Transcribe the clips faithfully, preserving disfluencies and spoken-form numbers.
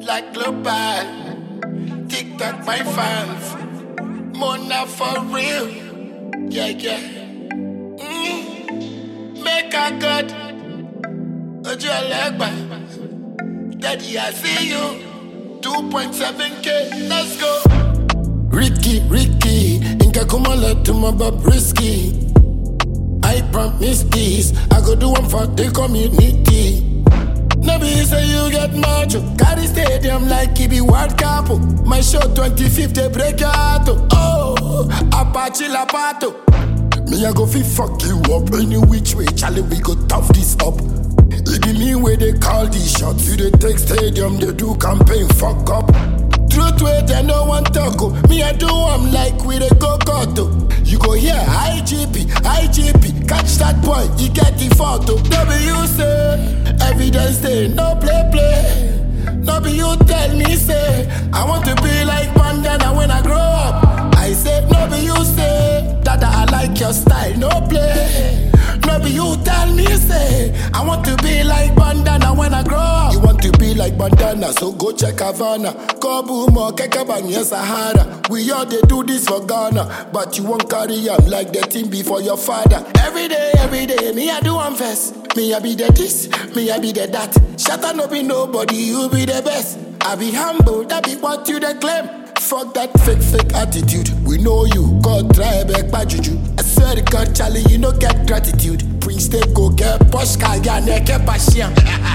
like global. TikTok, my fans. Mona for real. Yeah, yeah. Mm. Make a good. Ojo Alegba. Daddy, I see you. two point seven K. Let's go. Ricky, Ricky. Inka kumala to my bab risky. I promise this. I go do one for the community. No be say you get macho. Carry stadium like it be World Cup. My show twenty-fifth they break your heart. Oh, Apache Lapato. Me I go fi fuck you up any which way. Charlie we go tough this up. It be me where they call these shots. You they take stadium they do campaign fuck up. Truth way they no one talk. Oh. Me I do I'm like we they go go. You go here I G P, I G P. Catch that boy, he get the photo. No be you say. Evidence day, no play play. No be you tell me say I want to be like Bandana when I grow up. I say no be you say Dada I like your style, no play. No be you tell me say I want to be like Bandana when I grow up. You want to be like Bandana, so go check Havana. Kobumo, Kekabanya, Sahara. We all they do this for Ghana, but you won't carry up like the team before your father. Every day, every day, me I do one first. Me I be the this, me I be the that. Shut up, no be nobody, you be the best. I be humble, that be what you they claim. Fuck that fake, fake attitude. We know you, God try back by juju. I swear to God, Charlie, you no get gratitude. Prince they go get posh kaya neke passion.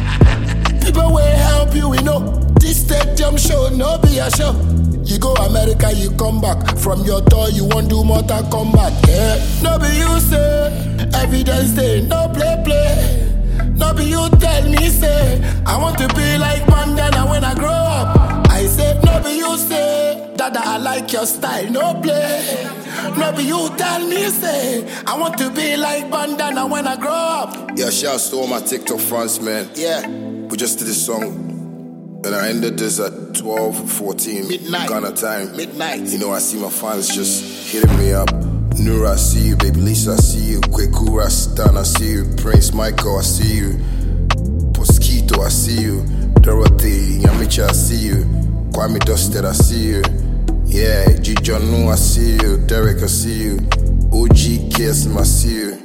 People will help you, we know. This stadium show, no be a show. You go America, you come back. From your door, you won't do Mortal Kombat. Yeah. No be you say, evidence day, no play play. No be you tell me say, I want to be like Bandana when I grow up. I say, no be you say, Dada I like your style, no play. No be you tell me say, I want to be like Bandana when I grow up. Yeah, shouts to all my TikTok fans, man. Yeah. We just did this song. And I ended this at twelve fourteen Midnight. Ghana time. Midnight. You know, I see my fans just hitting me up. Nura, I see you. Baby Lisa, I see you. Kweku Rastan, I see you. Prince Michael, I see you. Mosquito, I see you. Dorothy, Yamicha, I see you. Kwame Dusted, I see you. Yeah, Jijonu, I see you. Derek, I see you. O G Kesm, I see you.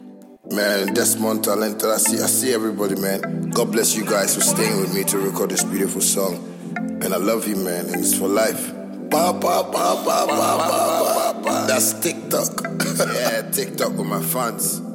Man, Desmond Talented, I see, I see everybody, man. God bless you guys for staying with me to record this beautiful song. And I love you, man, and it's for life. Ba, ba, ba, ba, ba, ba, ba, ba. That's TikTok. Yeah, TikTok with my fans.